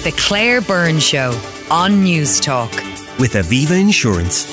The Claire Byrne Show on News Talk. With Aviva Insurance.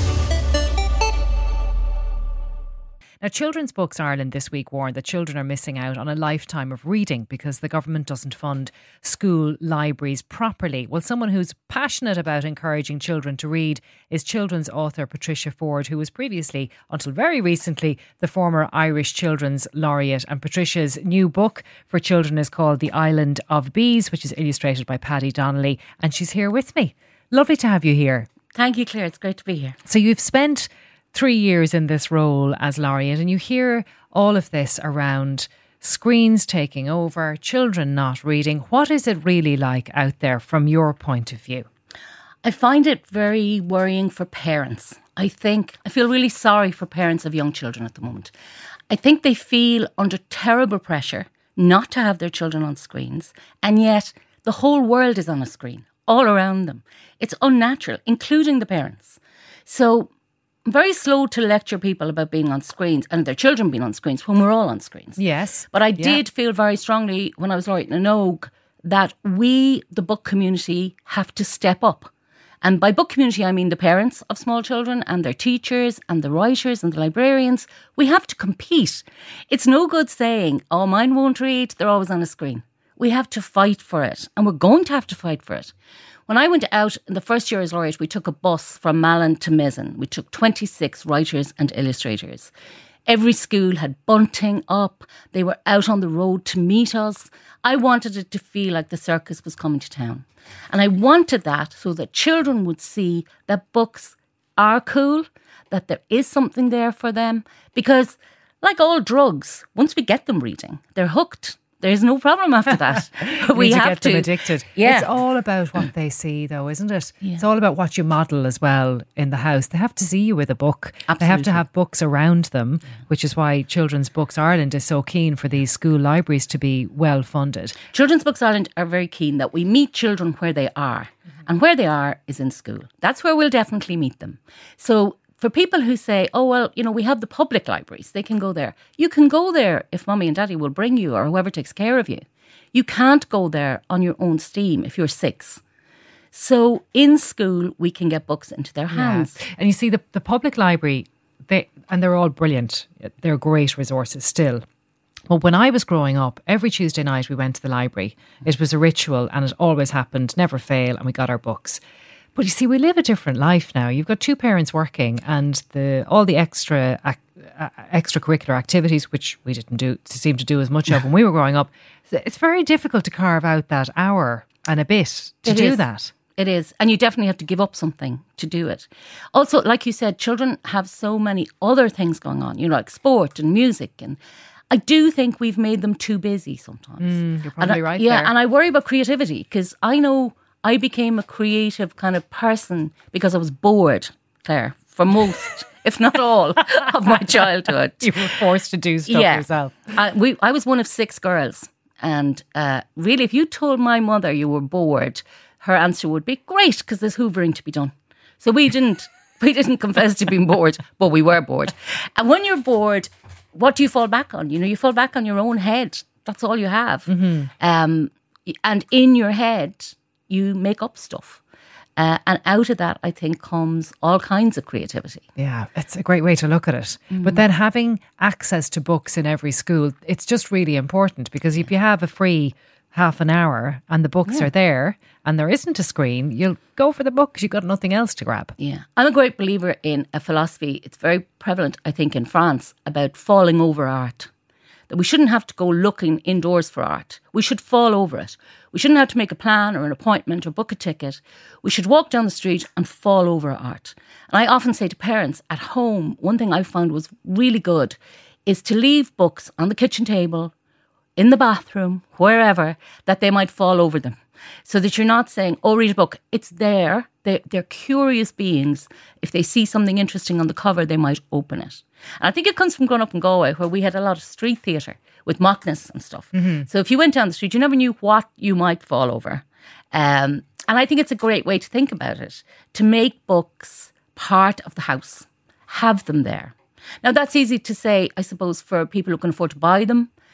Now, Children's Books Ireland this week warned that children are missing out on a lifetime of reading because the government doesn't fund school libraries properly. Well, someone who's passionate about encouraging children to read is children's author Patricia Ford, who was previously, until very recently, the former Irish Children's Laureate. And Patricia's new book for children is called The Island of Bees, which is illustrated by Paddy Donnelly. And she's here with me. Lovely to have you here. Thank you, Claire. It's great to be here. So you've spent 3 years in this role as laureate, and you hear all of this around screens taking over, children not reading. What is it really like out there from your point of view? I find it very worrying for parents. I feel really sorry for parents of young children at the moment. I think they feel under terrible pressure not to have their children on screens, and yet the whole world is on a screen all around them. It's unnatural, including the parents. So I'm very slow to lecture people about being on screens and their children being on screens when we're all on screens. Yes. But I did feel very strongly when I was laureate in Oak that we, the book community, have to step up. And by book community, I mean the parents of small children and their teachers and the writers and the librarians. We have to compete. It's no good saying, oh, mine won't read, they're always on a screen. We have to fight for it, and we're going to have to fight for it. When I went out in the first year as laureate, we took a bus from Malin to Mizzen. We took 26 writers and illustrators. Every school had bunting up. They were out on the road to meet us. I wanted it to feel like the circus was coming to town. And I wanted that so that children would see that books are cool, that there is something there for them. Because like all drugs, once we get them reading, they're hooked. There's no problem after that. We have to get them addicted. Yeah. It's all about what they see, though, isn't it? Yeah. It's all about what you model as well in the house. They have to see you with a book. Absolutely. They have to have books around them, which is why Children's Books Ireland is so keen for these school libraries to be well funded. Children's Books Ireland are very keen that we meet children where they are. And where they are is in school. That's where we'll definitely meet them. So for people who say, oh, well, we have the public libraries, they can go there. You can go there if mummy and daddy will bring you or whoever takes care of you. You can't go there on your own steam if you're 6. So in school, we can get books into their hands. Yeah. And you see, the public library, they're all brilliant. They're great resources still. But when I was growing up, every Tuesday night we went to the library. It was a ritual and it always happened, never fail, and we got our books. But you see, we live a different life now. You've got 2 parents working and all the extracurricular activities, which we didn't seem to do as much of when we were growing up. It's very difficult to carve out that hour and a bit to do that. It is. And you definitely have to give up something to do it. Also, like you said, children have so many other things going on, like sport and music. And I do think we've made them too busy sometimes. You're probably right there. there. And I worry about creativity because I know I became a creative kind of person because I was bored, Claire, for most, if not all, of my childhood. You were forced to do stuff yourself. I was one of 6 girls. And really, if you told my mother you were bored, her answer would be, great, because there's hoovering to be done. So we didn't confess to being bored, but we were bored. And when you're bored, what do you fall back on? You fall back on your own head. That's all you have. Mm-hmm. And in your head, you make up stuff. And out of that, I think, comes all kinds of creativity. Yeah, it's a great way to look at it. Mm-hmm. But then having access to books in every school, it's just really important because if you have a free half an hour and the books are there and there isn't a screen, you'll go for the book because you've got nothing else to grab. Yeah. I'm a great believer in a philosophy, it's very prevalent, I think, in France, about falling over art. That we shouldn't have to go looking indoors for art. We should fall over it. We shouldn't have to make a plan or an appointment or book a ticket. We should walk down the street and fall over art. And I often say to parents at home, one thing I found was really good is to leave books on the kitchen table, in the bathroom, wherever, that they might fall over them. So that you're not saying, oh, read a book. It's there. They're curious beings. If they see something interesting on the cover, they might open it. And I think it comes from growing up in Galway, where we had a lot of street theatre with mockness and stuff. Mm-hmm. So if you went down the street, you never knew what you might fall over. And I think it's a great way to think about it, to make books part of the house, have them there. Now, that's easy to say, I suppose, for people who can afford to buy them.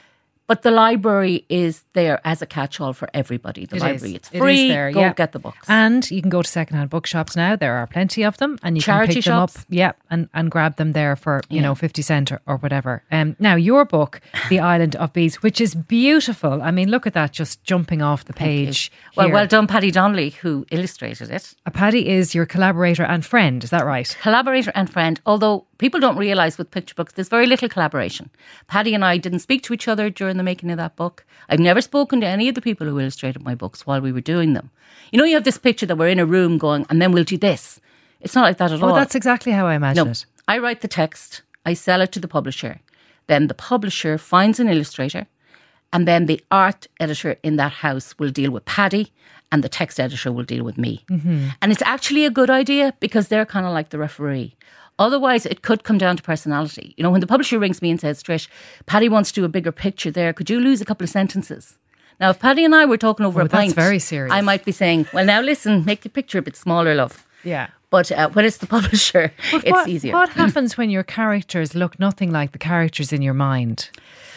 But the library is there as a catch-all for everybody. The library, it's free. Go get the books. And you can go to secondhand bookshops now. There are plenty of them. And you Charity can pick shops. them up and grab them there for, 50 cent or whatever. Now, your book, The Island of Bees, which is beautiful. I mean, look at that, just jumping off the page. Well done, Paddy Donnelly, who illustrated it. Paddy is your collaborator and friend, is that right? Collaborator and friend, although people don't realise with picture books, there's very little collaboration. Paddy and I didn't speak to each other during the making of that book. I've never spoken to any of the people who illustrated my books while we were doing them. You know, you have this picture that we're in a room going, and then we'll do this. It's not like that at all. Oh, that's exactly how I imagine it. I write the text, I sell it to the publisher. Then the publisher finds an illustrator, and then the art editor in that house will deal with Paddy, and the text editor will deal with me. Mm-hmm. And it's actually a good idea because they're kind of like the referee. Otherwise, it could come down to personality. You know, when the publisher rings me and says, Trish, Paddy wants to do a bigger picture there. Could you lose a couple of sentences? Now, if Paddy and I were talking over a pint, that's very serious. I might be saying, well, now listen, make the picture a bit smaller, love. Yeah. But when it's the publisher, it's easier. What happens when your characters look nothing like the characters in your mind?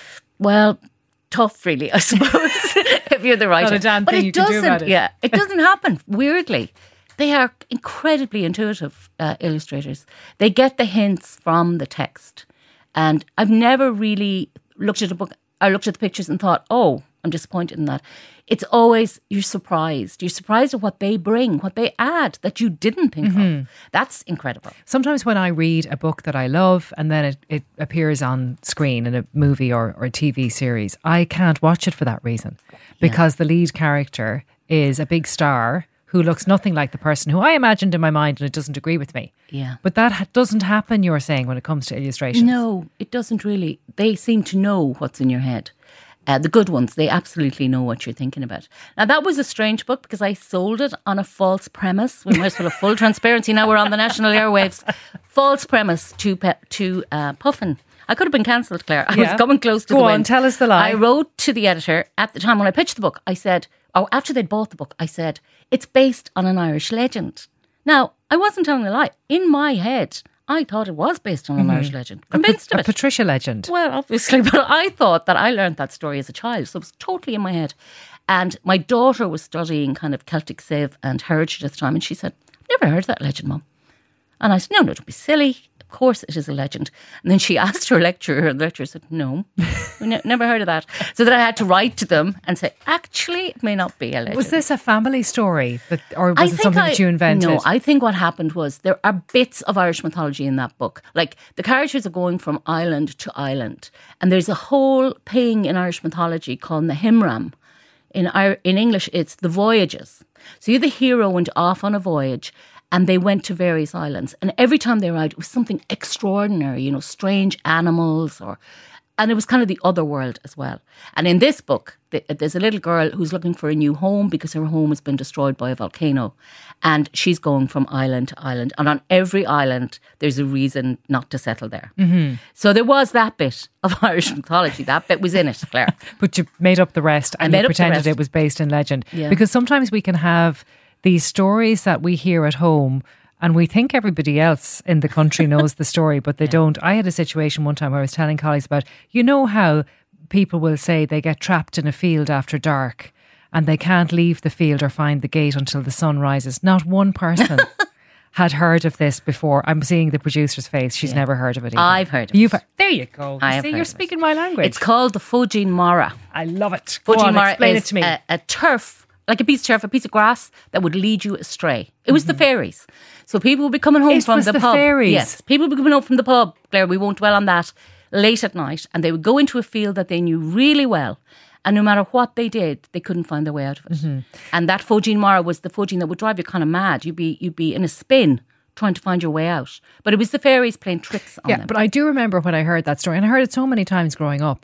Well, tough, really, I suppose, if you're the writer. Not a damn thing you can do about it. Yeah, it doesn't happen, weirdly. They are incredibly intuitive illustrators. They get the hints from the text. And I've never really looked at a book, I looked at the pictures and thought, oh, I'm disappointed in that. It's always, you're surprised. You're surprised at what they bring, what they add that you didn't think of. That's incredible. Sometimes when I read a book that I love and then it appears on screen in a movie or a TV series, I can't watch it for that reason. Because the lead character is a big star who looks nothing like the person who I imagined in my mind, and it doesn't agree with me. Yeah. But that doesn't happen, you're saying, when it comes to illustrations. No, it doesn't really. They seem to know what's in your head. The good ones, they absolutely know what you're thinking about. Now, that was a strange book because I sold it on a false premise. We might as well have full transparency. Now we're on the national airwaves. False premise to Puffin. I could have been cancelled, Claire. I was coming close to the wind. Go on, tell us the lie. I wrote to the editor at the time when I pitched the book. I said, after they'd bought the book, I said, it's based on an Irish legend. Now, I wasn't telling a lie. In my head, I thought it was based on an Irish legend. Convinced of it. A Patricia legend. Well, obviously, but I thought that I learned that story as a child, so it was totally in my head. And my daughter was studying kind of Celtic Civ and heritage at the time, and she said, never heard of that legend, Mum. And I said, no, don't be silly. Of course it is a legend. And then she asked her lecturer, and the lecturer said, no, we never heard of that. So then I had to write to them and say, actually, it may not be a legend. Was this a family story? Or was it something that you invented? No, I think what happened was there are bits of Irish mythology in that book. Like the characters are going from island to island. And there's a whole thing in Irish mythology called the Himram. In English, it's the voyages. So the hero went off on a voyage and they went to various islands. And every time they arrived, it was something extraordinary, you know, strange animals and it was kind of the other world as well. And in this book, there's a little girl who's looking for a new home because her home has been destroyed by a volcano. And she's going from island to island. And on every island, there's a reason not to settle there. Mm-hmm. So there was that bit of Irish mythology. That bit was in it, Claire. But you made up the rest and you pretended it was based in legend. Yeah. Because sometimes we can have these stories that we hear at home and we think everybody else in the country knows the story, but they don't. I had a situation one time where I was telling colleagues about, you know how people will say they get trapped in a field after dark and they can't leave the field or find the gate until the sun rises. Not one person had heard of this before. I'm seeing the producer's face. She's never heard of it either. I've heard of it. There you go. You're speaking my language. It's called the Fujin Mara. I love it. Fujin Mara explain is it to me. A turf, like a piece of turf, a piece of grass that would lead you astray. It was the fairies. So people would be coming home from the pub. Fairies. Yes, people would be coming home from the pub. Claire, we won't dwell on that. Late at night, and they would go into a field that they knew really well. And no matter what they did, they couldn't find their way out of it. Mm-hmm. And that Fujin Mara was the Fujin that would drive you kind of mad. You'd be in a spin trying to find your way out. But it was the fairies playing tricks on them. Yeah, but I do remember when I heard that story, and I heard it so many times growing up.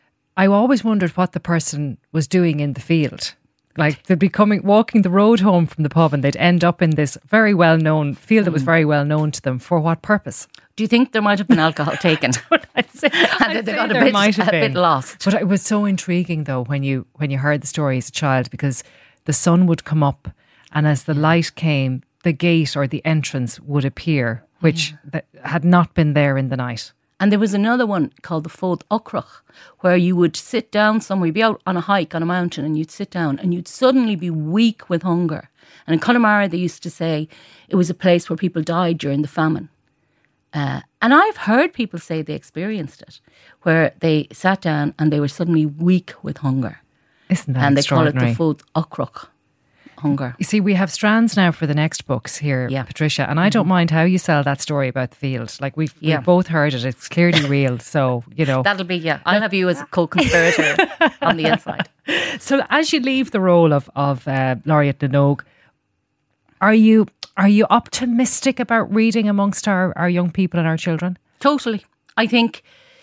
I always wondered what the person was doing in the field. Like they'd be walking the road home from the pub and they'd end up in this very well-known field that was very well known to them. For what purpose? Do you think there might have been alcohol taken? I'd say they got a bit lost. But it was so intriguing though when you heard the story as a child, because the sun would come up and as the light came, the gate or the entrance would appear, which had not been there in the night. And there was another one called the Fód Ocrach, where you would sit down somewhere, you'd be out on a hike on a mountain, and you'd sit down and you'd suddenly be weak with hunger. And in Connemara, they used to say it was a place where people died during the famine. And I've heard people say they experienced it, where they sat down and they were suddenly weak with hunger. Isn't that and they extraordinary? call it the Fód Ocrach, hunger. You see, we have strands now for the next books here, Patricia, and I don't mind how you sell that story about the field. Like we've both heard it; it's clearly real. So that'll be I'll have you as a co-conspirator on the inside. So as you leave the role of Laureate Minogue, are you optimistic about reading amongst our young people and our children? Totally. I think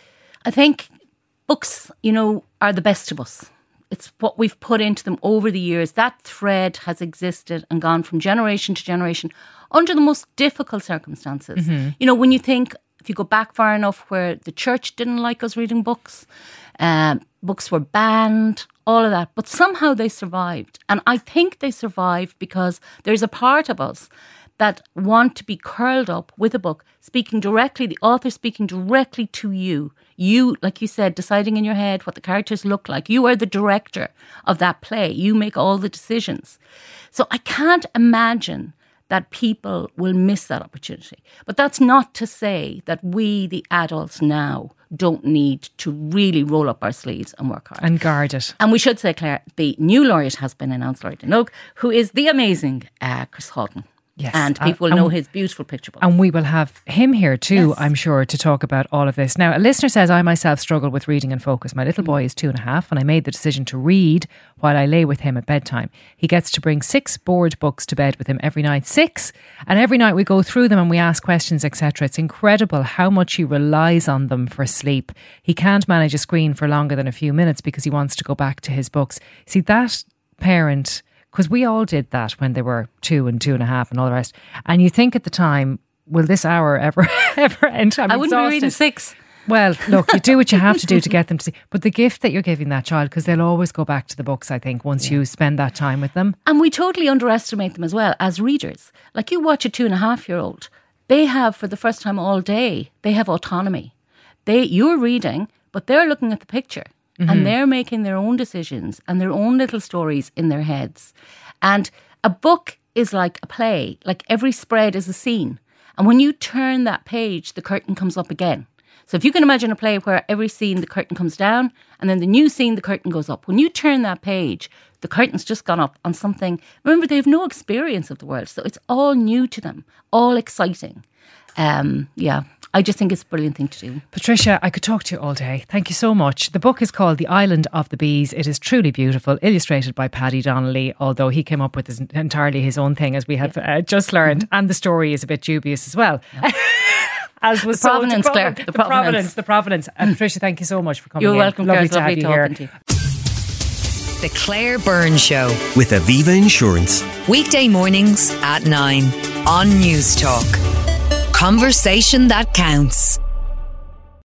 books, are the best of us. It's what we've put into them over the years. That thread has existed and gone from generation to generation under the most difficult circumstances. Mm-hmm. When you think, if you go back far enough, where the church didn't like us reading books, books were banned, all of that. But somehow they survived. And I think they survived because there's a part of us that want to be curled up with a book, speaking directly, the author speaking directly to you. You, like you said, deciding in your head what the characters look like. You are the director of that play. You make all the decisions. So I can't imagine that people will miss that opportunity. But that's not to say that we, the adults now, don't need to really roll up our sleeves and work hard. And guard it. And we should say, Claire, the new laureate has been announced, Laureate Minogue, who is the amazing Chris Houghton. Yes. And people will know his beautiful picture books. And we will have him here too, I'm sure, to talk about all of this. Now, a listener says, I myself struggle with reading and focus. My little boy is 2.5 and I made the decision to read while I lay with him at bedtime. He gets to bring 6 board books to bed with him every night. 6. And every night we go through them and we ask questions, etc. It's incredible how much he relies on them for sleep. He can't manage a screen for longer than a few minutes because he wants to go back to his books. See, that parent... Because we all did that when they were 2 and 2.5 and all the rest. And you think at the time, will this hour ever end? I wouldn't be reading 6. Well, look, you do what you have to do to get them to see. But the gift that you're giving that child, because they'll always go back to the books, I think, once you spend that time with them. And we totally underestimate them as well as readers. Like you watch a 2.5-year-old, they have, for the first time all day, they have autonomy. You're reading, but they're looking at the picture. Mm-hmm. And they're making their own decisions and their own little stories in their heads. And a book is like a play, like every spread is a scene. And when you turn that page, the curtain comes up again. So if you can imagine a play where every scene, the curtain comes down, and then the new scene, the curtain goes up. When you turn that page, the curtain's just gone up on something. Remember, they have no experience of the world. So it's all new to them, all exciting. I just think it's a brilliant thing to do. Patricia, I could talk to you all day. Thank you so much. The book is called The Island of the Bees. It is truly beautiful, illustrated by Paddy Donnelly, although he came up with entirely his own thing, as we have just learned. And the story is a bit dubious as well. Yeah. As was the provenance, Claire. The provenance. Patricia, thank you so much for coming in. You're welcome, Lovely Claire. Lovely to have talking you here. to you. The Claire Byrne Show. With Aviva Insurance. Weekday mornings at 9 on News Talk. Conversation that counts.